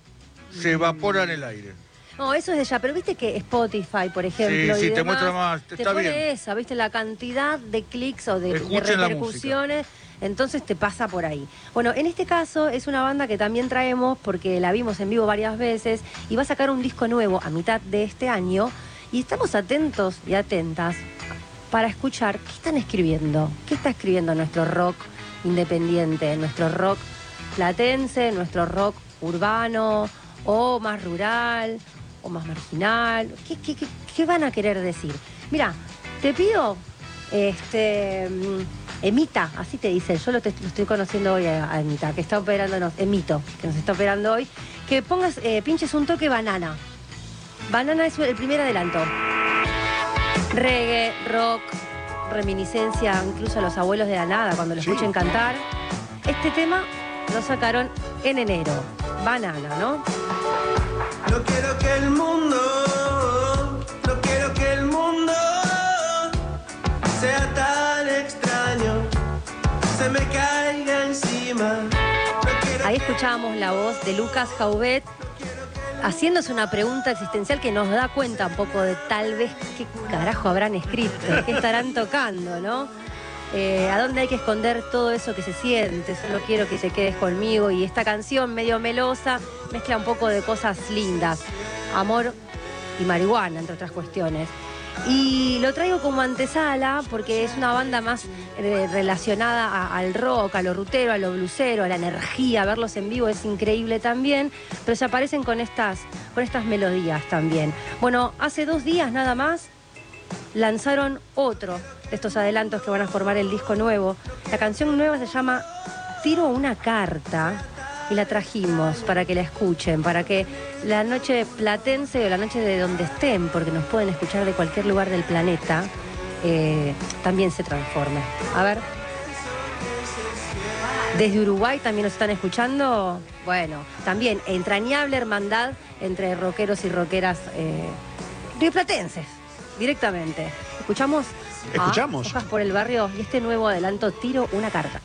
se evapora en el aire. No, eso es de ya, pero viste que Spotify, por ejemplo, sí, sí, y te demás, muestra más, te, te está pone bien. esa, viste, la cantidad de clics o de, de Escuchen la repercusiones, entonces te pasa por ahí. Bueno, en este caso es una banda que también traemos porque la vimos en vivo varias veces y va a sacar un disco nuevo a mitad de este año y estamos atentos y atentas para escuchar qué están escribiendo, qué está escribiendo nuestro rock independiente, nuestro rock platense, nuestro rock urbano o más rural o más marginal. ¿Qué, qué, qué, qué van a querer decir? Mira, te pido, este, Emita, así te dice, yo lo, te, lo estoy conociendo hoy a, a Emita, que está operándonos, Emito, que nos está operando hoy, que pongas, eh, pinches un toque Banana. Banana es el primer adelanto. Reggae, rock, reminiscencia incluso a los abuelos de la nada cuando lo escuchen Sí. cantar. Este tema lo sacaron en enero. Banana, ¿no? No quiero que el mundo, no quiero que el mundo sea tan extraño, se me caiga encima. No Ahí escuchábamos la voz de Lucas Jauvet haciéndose una pregunta existencial que nos da cuenta un poco de tal vez qué carajo habrán escrito, qué estarán tocando, ¿no? Eh, ¿A dónde hay que esconder todo eso que se siente? Solo quiero que te quedes conmigo. Y esta canción medio melosa mezcla un poco de cosas lindas. Amor y marihuana, entre otras cuestiones. Y lo traigo como antesala porque es una banda más eh, relacionada a, al rock, a lo rutero, a lo blusero, a la energía. Verlos en vivo es increíble también, pero se aparecen con estas, con estas melodías también. Bueno, hace dos días nada más lanzaron otro de estos adelantos que van a formar el disco nuevo. La canción nueva se llama Tiro una carta y la trajimos para que la escuchen, para que la noche platense o la noche de donde estén, porque nos pueden escuchar de cualquier lugar del planeta, eh, también se transforme. A ver. Desde Uruguay también nos están escuchando. Bueno, también entrañable hermandad entre rockeros y rockeras eh, rioplatenses, directamente. Escuchamos. Escuchamos. A Hojas por el Barrio y este nuevo adelanto, Tiro una carta.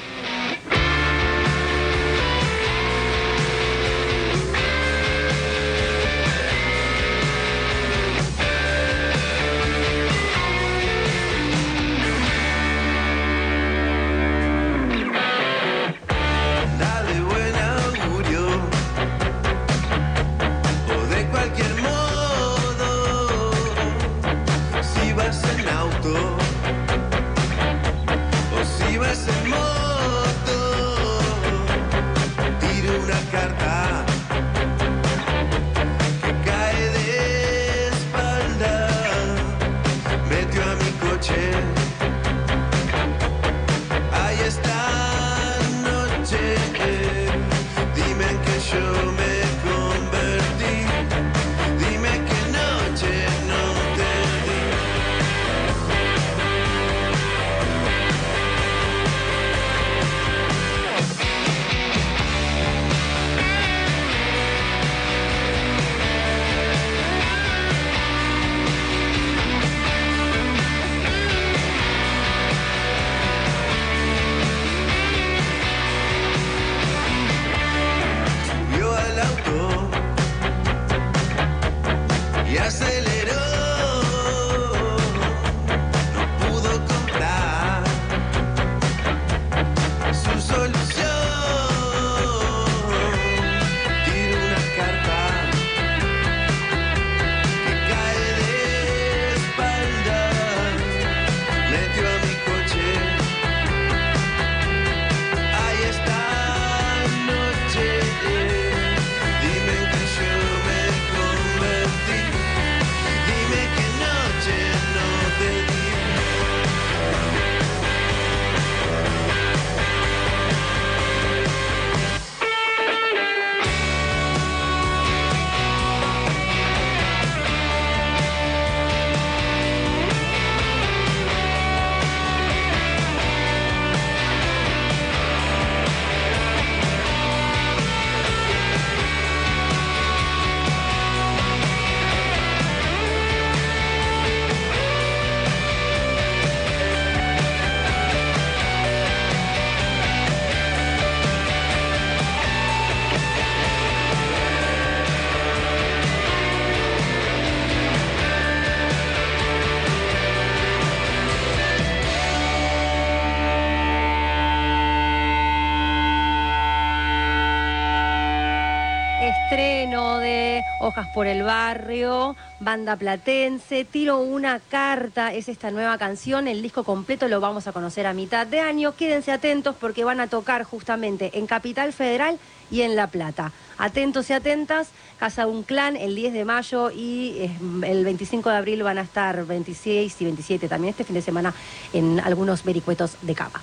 Estreno de Hojas por el Barrio, banda platense, Tiro una carta, es esta nueva canción, el disco completo lo vamos a conocer a mitad de año, quédense atentos porque van a tocar justamente en Capital Federal y en La Plata. Atentos y atentas, Casa Unclán el diez de mayo y eh, el veinticinco de abril van a estar veintiséis y veintisiete también este fin de semana en algunos vericuetos de Cava.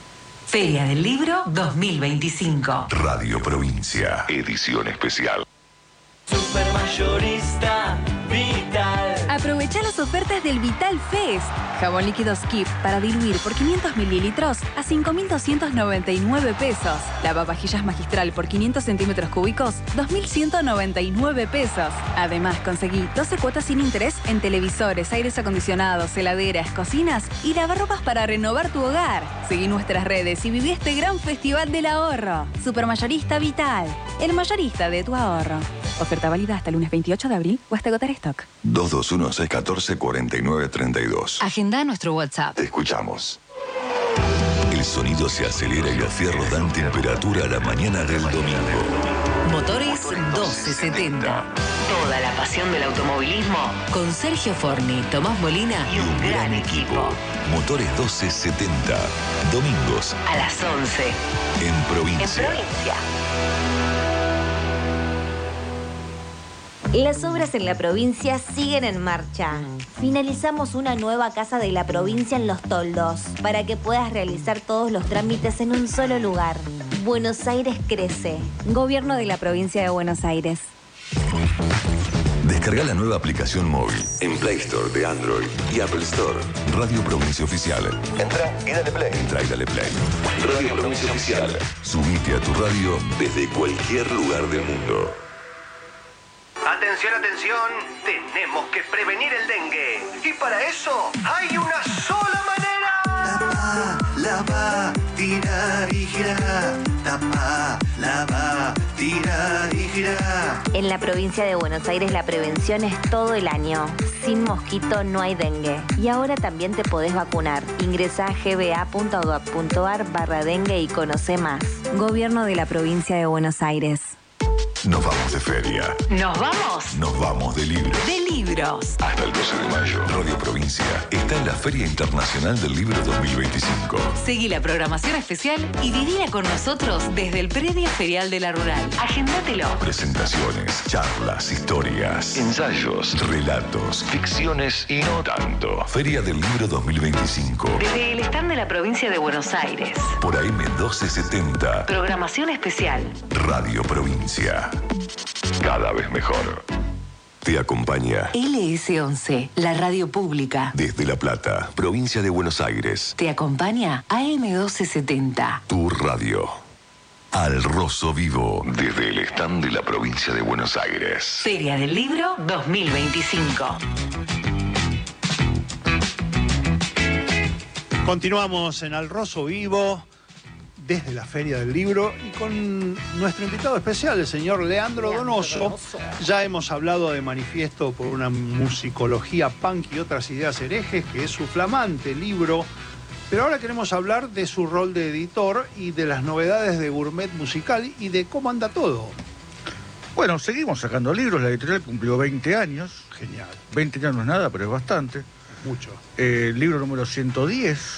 Feria del Libro dos mil veinticinco. Radio Provincia, edición especial. Supermayorista Vital. Aprovecha las ofertas del Vital Fest. Jabón líquido Skip para diluir por quinientos mililitros a cinco mil doscientos noventa y nueve pesos. Lavavajillas Magistral por quinientos centímetros cúbicos, dos mil ciento noventa y nueve pesos. Además, conseguí doce cuotas sin interés en televisores, aires acondicionados, heladeras, cocinas y lavarropas para renovar tu hogar. Seguí nuestras redes y viví este gran festival del ahorro. Supermayorista Vital, el mayorista de tu ahorro. Oferta válida hasta el lunes veintiocho de abril o hasta agotar stock. dos dos uno, seis uno cuatro, cuatro nueve tres dos. Agenda nuestro WhatsApp. Te escuchamos. El sonido se acelera y los fierros dan temperatura a la mañana del domingo. Motores doce setenta. Toda la pasión del automovilismo con Sergio Forni, Tomás Molina y un gran equipo. Motores doce setenta. Domingos A las once. en provincia. En provincia. Las obras en la provincia siguen en marcha. Finalizamos una nueva casa de la provincia en Los Toldos para que puedas realizar todos los trámites en un solo lugar. Buenos Aires crece. Gobierno de la provincia de Buenos Aires. Descarga la nueva aplicación móvil en Play Store de Android y Apple Store. Radio Provincia Oficial. Entra y dale play. Entra y dale play. Radio Provincia Oficial. Subite a tu radio desde cualquier lugar del mundo. Atención, atención, tenemos que prevenir el dengue. Y para eso hay una sola manera. Tapa, lava, tira y gira. Tapa, lava, tira y gira. En la provincia de Buenos Aires la prevención es todo el año. Sin mosquito no hay dengue. Y ahora también te podés vacunar. Ingresa a gba.gov.ar barra dengue y conoce más. Gobierno de la provincia de Buenos Aires. Nos vamos de feria. ¿Nos vamos? Nos vamos de libros. De libros. Hasta el doce de mayo, Radio Provincia está en la Feria Internacional del Libro dos mil veinticinco. Seguí la programación especial y vivila con nosotros desde el predio ferial de la Rural. Agéndatelo. Presentaciones, charlas, historias, ensayos, relatos, ficciones y no tanto. Feria del Libro dos mil veinticinco. Desde el stand de la provincia de Buenos Aires. Por A M doce setenta. Programación especial. Radio Provincia. Cada vez mejor. Te acompaña L S once, la radio pública. desde La Plata, provincia de Buenos Aires. Te acompaña A M doce setenta. Tu radio. Al Rosso Vivo, desde el stand de la provincia de Buenos Aires. Feria del Libro dos mil veinticinco. Continuamos en Al Rosso Vivo desde la Feria del Libro y con nuestro invitado especial, el señor Leandro Donoso. Ya hemos hablado de Manifiesto por una musicología punk y otras ideas herejes, que es su flamante libro, pero ahora queremos hablar de su rol de editor y de las novedades de Gourmet Musical y de cómo anda todo. Bueno, seguimos sacando libros, la editorial cumplió veinte años. Genial. veinte años no es nada, pero es bastante. Mucho. Eh, el libro número ciento diez.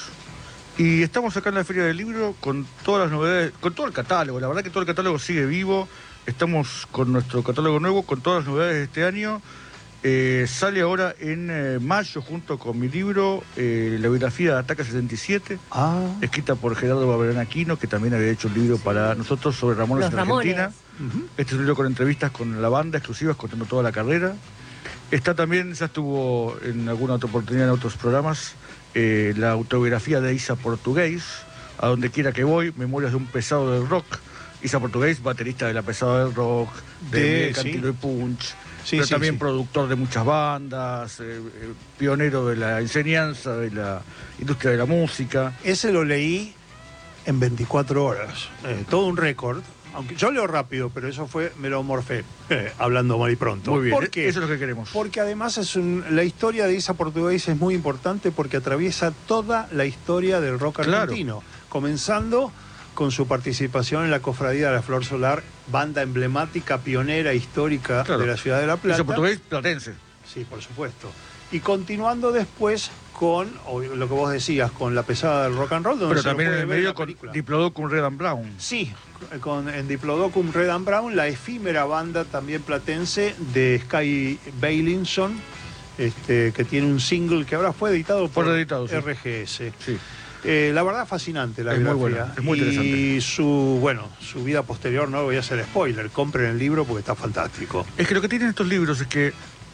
Y estamos acá en la Feria del Libro con todas las novedades, con todo el catálogo. La verdad que todo el catálogo sigue vivo. Estamos con nuestro catálogo nuevo, con todas las novedades de este año. Eh, sale ahora en eh, mayo, junto con mi libro, eh, la biografía de Ataque setenta y siete, ah. escrita por Gerardo Barberán Aquino, que también había hecho un libro para nosotros sobre Ramones en Argentina. Uh-huh. Este es un libro con entrevistas con la banda, exclusivas, contando toda la carrera. Está también, ya estuvo en alguna otra oportunidad en otros programas, eh, la autobiografía de Isa Portugués, A donde quiera que voy, Memorias de un pesado del rock. Isa Portugués, baterista de la pesada del rock, de, de Cantilo sí. y Punch, sí, pero sí, también sí. productor de muchas bandas, eh, eh, pionero de la enseñanza, de la industria de la música. Ese lo leí en veinticuatro horas, eh, todo un récord. Aunque yo leo rápido, pero eso fue, me lo morfé, eh, hablando mal y pronto. Muy bien, ¿Por qué? Eso es lo que queremos. Porque además es un, la historia de Isa Portugués es muy importante porque atraviesa toda la historia del rock argentino. Claro. Comenzando con su participación en la Cofradía de la Flor Solar, banda emblemática, pionera, histórica claro. de la ciudad de La Plata. Isa Portugués platense. Sí, por supuesto. Y continuando después con lo que vos decías, con la pesada del rock and roll. Donde pero también en el medio con Diplodocum Red and Brown. Sí, con, en Diplodocum Red and Brown, la efímera banda también platense de Sky Bailinson, este, que tiene un single que ahora fue editado por, por editado, R G S. Sí. Sí. Eh, la verdad fascinante la es biografía. Muy buena, es muy interesante. Y su, bueno, su vida posterior, no voy a hacer spoiler, compren el libro porque está fantástico. Es que lo que tienen estos libros es que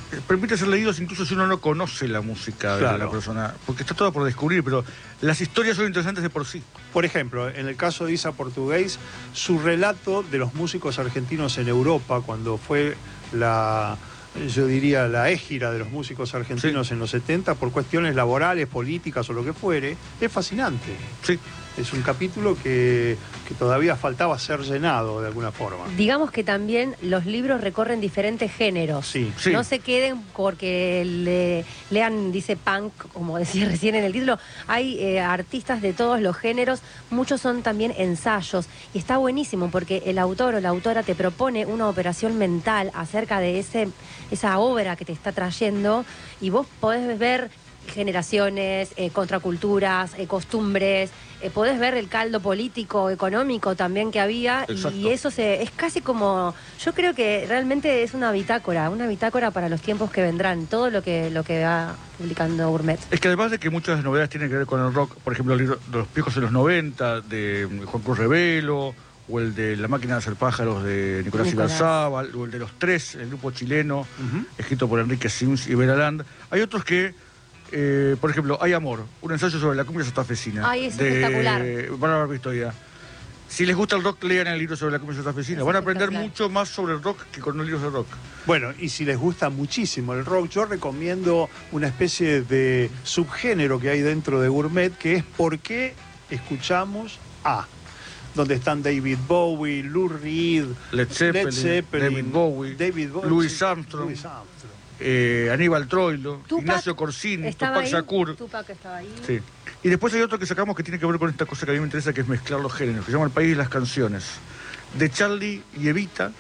permite ser leídos incluso si uno no conoce la música Claro. de la persona, porque está todo por descubrir, pero las historias son interesantes de por sí. Por ejemplo, en el caso de Isa Portugués, su relato de los músicos argentinos en Europa, cuando fue la, yo diría, la égira de los músicos argentinos Sí. en los setenta, por cuestiones laborales, políticas o lo que fuere, es fascinante. Sí. Es un capítulo que, que todavía faltaba ser llenado de alguna forma. Digamos que también los libros recorren diferentes géneros. Sí, sí. No se queden porque le- lean, dice punk, como decía recién en el título. Hay eh, artistas de todos los géneros, muchos son también ensayos. Y está buenísimo porque el autor o la autora te propone una operación mental acerca de ese, esa obra que te está trayendo y vos podés ver generaciones, eh, contraculturas, eh, costumbres, eh, podés ver el caldo político, económico también que había. Exacto. Y eso se, es casi como, yo creo que realmente es una bitácora, una bitácora para los tiempos que vendrán, todo lo que, lo que va publicando Gourmet. Es que además de que muchas novedades tienen que ver con el rock, por ejemplo, el libro de Los Piojos en los noventa, de Juan Cruz Revelo, o el de La máquina de hacer pájaros de Nicolás Nicolás. Igarzábal, o el de Los Tres, el grupo chileno, Ujú. escrito por Enrique Sims y Vera Land. Hay otros que, eh, por ejemplo, Hay Amor, un ensayo sobre la cumbia santafesina. Ay, es de espectacular. Bárbara Pistoia. Si les gusta el rock, lean el libro sobre la cumbia santafesina. Es Van a aprender espectacular. mucho más sobre el rock que con los libros de rock. Bueno, y si les gusta muchísimo el rock, yo recomiendo una especie de subgénero que hay dentro de Gourmet, que es ¿Por qué escuchamos a? Donde están David Bowie, Lou Reed, Led Zeppelin, David Bowie, David Bowie, Louis sí, Armstrong. Louis Armstrong. Eh, Aníbal Troilo, Tupac Ignacio Corsini, estaba Tupac ahí, Shakur. Tupac estaba ahí. Sí. Y después hay otro que sacamos que tiene que ver con esta cosa que a mí me interesa, que es mezclar los géneros, que se llama El País de las Canciones. De Charlie y Evita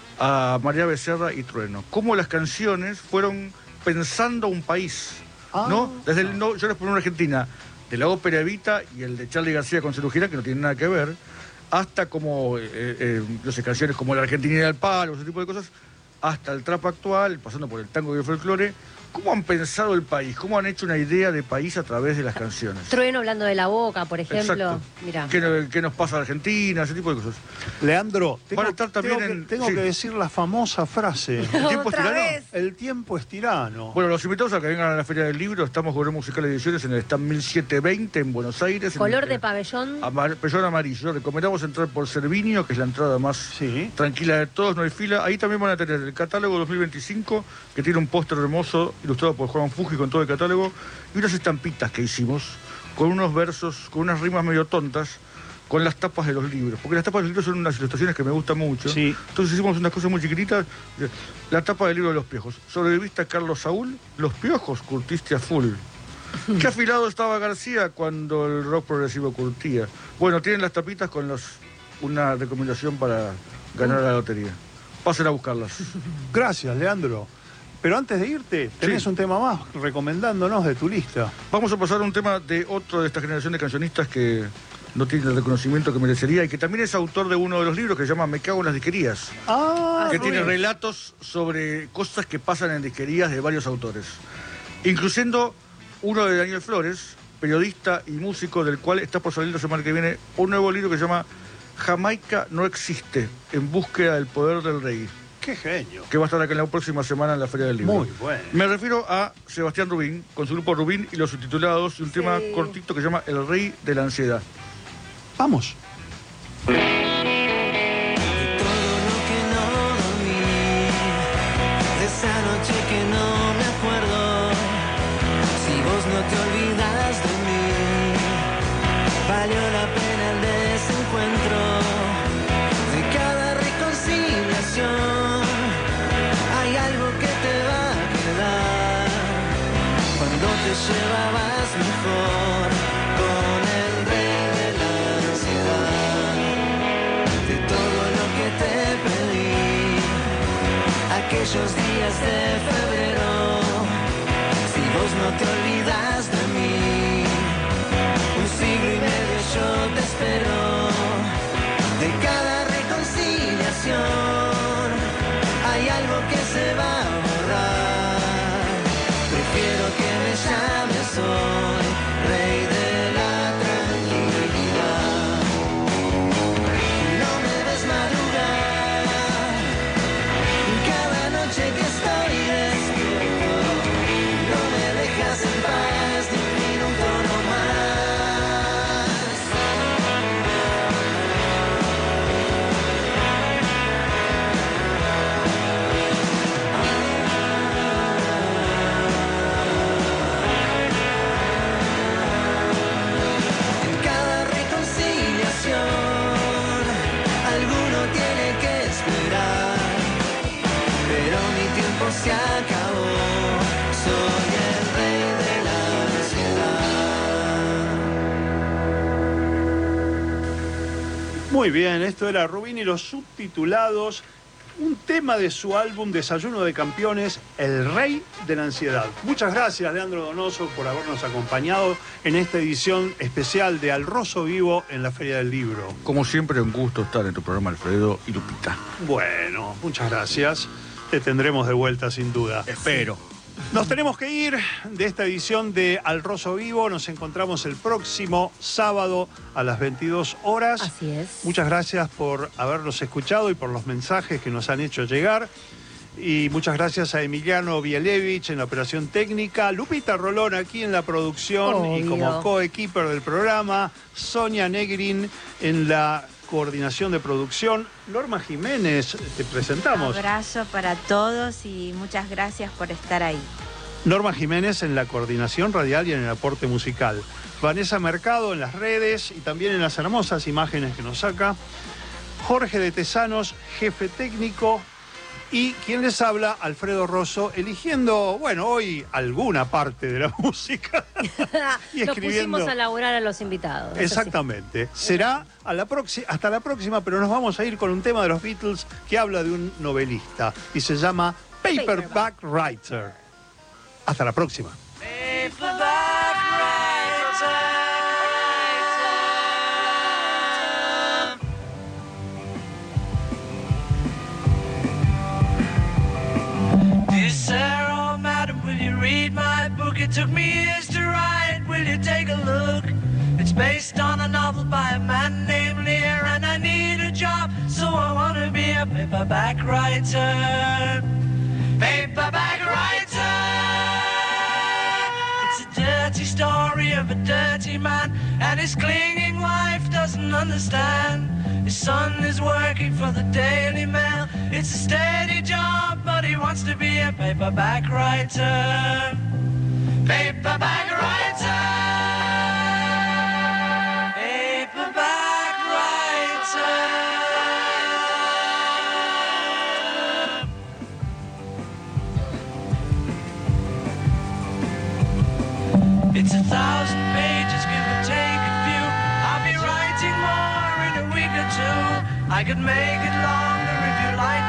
a María Becerra y Trueno. Cómo las canciones fueron pensando un país, Ah. ¿no? Desde el, no, yo les pongo una Argentina, de la ópera Evita y el de Charlie García con Cerujira, que no tienen nada que ver, hasta como, eh, eh, no sé, canciones como La Argentina del Palo, ese tipo de cosas, hasta el trap actual, pasando por el tango y el folclore. ¿Cómo han pensado el país? ¿Cómo han hecho una idea de país a través de las canciones? Trueno hablando de La Boca, por ejemplo. Exacto. Mira. ¿Qué, qué nos pasa a Argentina? Ese tipo de cosas. Leandro, tengo, Van a estar también tengo que, en- tengo sí. que decir la famosa frase. ¿El tiempo es Otra tirano? vez. El tiempo es tirano. Bueno, los invitamos a que vengan a la Feria del Libro. Estamos con Musical Ediciones en el stand mil setecientos veinte en Buenos Aires. en Color el- de pabellón. Amar- pabellón amarillo. Recomendamos entrar por Servinio, que es la entrada más Sí. tranquila de todos, no hay fila. Ahí también van a tener el catálogo dos mil veinticinco, que tiene un póster hermoso ilustrado por Juan Fuji con todo el catálogo, y unas estampitas que hicimos con unos versos, con unas rimas medio tontas, con las tapas de los libros. Porque las tapas de los libros son unas ilustraciones que me gustan mucho. Sí. Entonces hicimos unas cosas muy chiquititas. La tapa del libro de Los Piojos. Sobrevivista Carlos Saúl, Los Piojos curtiste a full. Qué afilado estaba García cuando el rock progresivo curtía. Bueno, tienen las tapitas con los, una recomendación para ganar la lotería. Pasen a buscarlas. Gracias, Leandro. Pero antes de irte, tenés Sí. un tema más recomendándonos de tu lista. Vamos a pasar a un tema de otro de esta generación de cancionistas que no tiene el reconocimiento que merecería y que también es autor de uno de los libros que se llama Me cago en las disquerías. Ah, que sí. tiene relatos sobre cosas que pasan en disquerías de varios autores, incluyendo uno de Daniel Flores, periodista y músico, del cual está por salir la semana que viene un nuevo libro que se llama Jamaica no existe, en búsqueda del poder del rey, qué genio. que va a estar acá en la próxima semana en la Feria del Libro. Muy bueno. Me refiero a Sebastián Rubín, con su grupo Rubín y los subtitulados, y un Sí. tema cortito que se llama El Rey de la Ansiedad. Vamos. Todo lo que no dormí, de esa noche que no me acuerdo, si vos no te olvidas de mí, valió la pena el desencuentro, de cada reconciliación, hay algo que te va a quedar, cuando te llevabas mejor, con el rey de la ansiedad, de todo lo que te pedí, aquellos días de febrero, si vos no te olvidas de mí, un siglo y medio yo te espero, de cada reconciliación, hay algo que se va a borrar, prefiero que me llames hoy, rey de la tranquilidad, no me ves madrugar, cada noche que estoy despierto, Muy bien, esto era Rubín y los subtitulados, un tema de su álbum Desayuno de Campeones, El Rey de la Ansiedad. Muchas gracias, Leandro Donoso, por habernos acompañado en esta edición especial de Al Rosso Vivo en la Feria del Libro. Como siempre, un gusto estar en tu programa, Alfredo y Lupita. Bueno, muchas gracias. Te tendremos de vuelta, sin duda. Espero. Nos tenemos que ir de esta edición de Al Rosso Vivo. Nos encontramos el próximo sábado a las veintidós horas. Así es. Muchas gracias por habernos escuchado y por los mensajes que nos han hecho llegar. Y muchas gracias a Emiliano Bielevich en la operación técnica, Lupita Rolón aquí en la producción Obvio. y como co-equiper del programa, Sonia Negrin en la coordinación de producción. Norma Jiménez, te presentamos. Un abrazo para todos y muchas gracias por estar ahí. Norma Jiménez en la coordinación radial y en el aporte musical. Vanessa Mercado en las redes y también en las hermosas imágenes que nos saca. Jorge de Tesanos, jefe técnico. Y quien les habla, Alfredo Rosso, eligiendo, bueno, hoy alguna parte de la música y Nos escribiendo. pusimos a elaborar a los invitados. eso Exactamente. Será a la próxima, hasta la próxima, pero nos vamos a ir con un tema de los Beatles que habla de un novelista y se llama Paperback Writer. Hasta la próxima. Dear sir, oh madam, will you read my book? It took me years to write, will you take a look? It's based on a novel by a man named Lear, and I need a job, so I want to be a paperback writer. Paperback writer. It's a dirty story of a dirty man, and his clinging wife doesn't understand. His son is working for the Daily Mail. It's a steady job, but he wants to be a paperback writer. Paperback writer. Paperback writer. It's a thousand pages, give or take a few. I'll be writing more in a week or two. I could make it longer if you like.